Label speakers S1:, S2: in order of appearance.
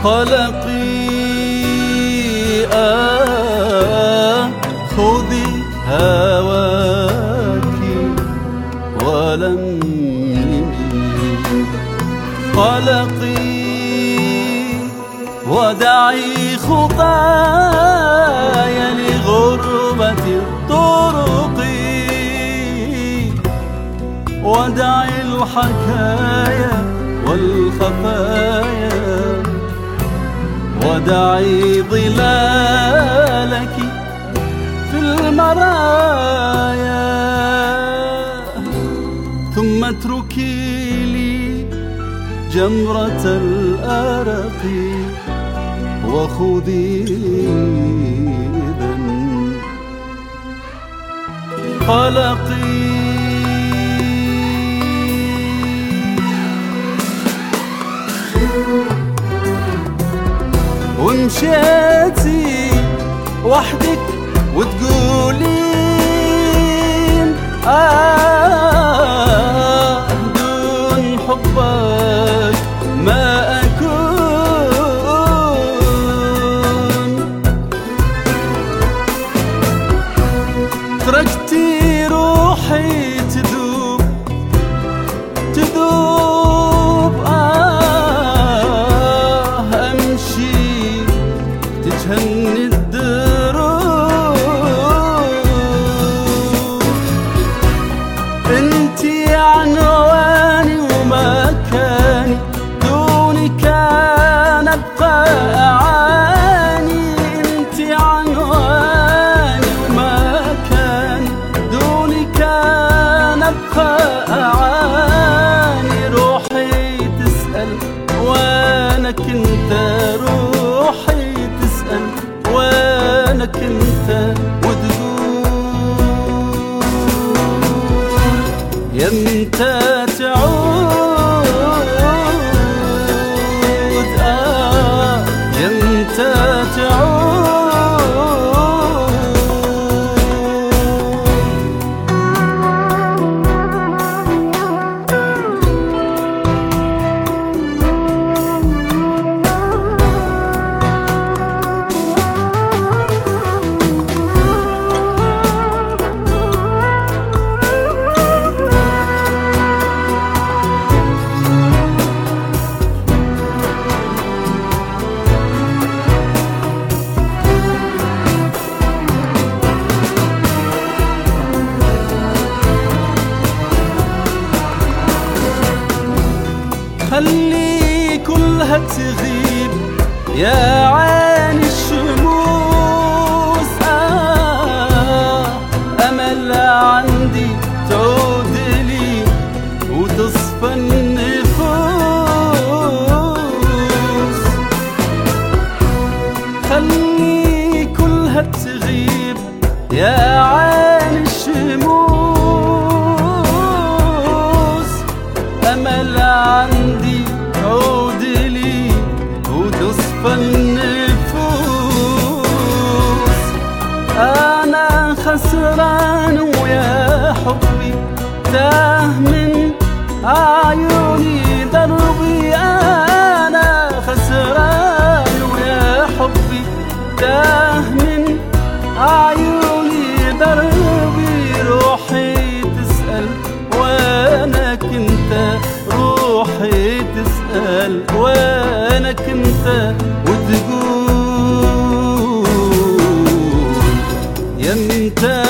S1: قلقي خذي هواك ولملمي قلقي ودعي خطاي لغربة الطرق ودعي الحكايا والخفايا ودعي ظلالك في المرايا ثم اتركي لي جمرة الأرق وخذي إذن قلقي ومشيتي وحدك وتقولين دون حبك ما أكون تركتي روحي تذوب أمشي تجهني الدروب انتي عنواني ومكاني دونك أنا أبقى أعاني انتي عنواني ومكاني دونك أنا أبقى أعاني روحي تسأل وانا كنت روحي تسأل وانا كنت وتقول يمتى تعود يمتى تعود خلي كلها تغيب يا عين الشموس أمل عندي تعود لي وتصفى النفوس خلي كلها تغيب يا عين الشموس أمل عندي تعود لي وتصفى النفوس أنا خسران ويا حبي تاه من عيوني دربي أنا خسران ويا حبي تاه من عيوني دربي روحي تسأل وانا كنت روحي تسأل وانا كنت وتقول يمتى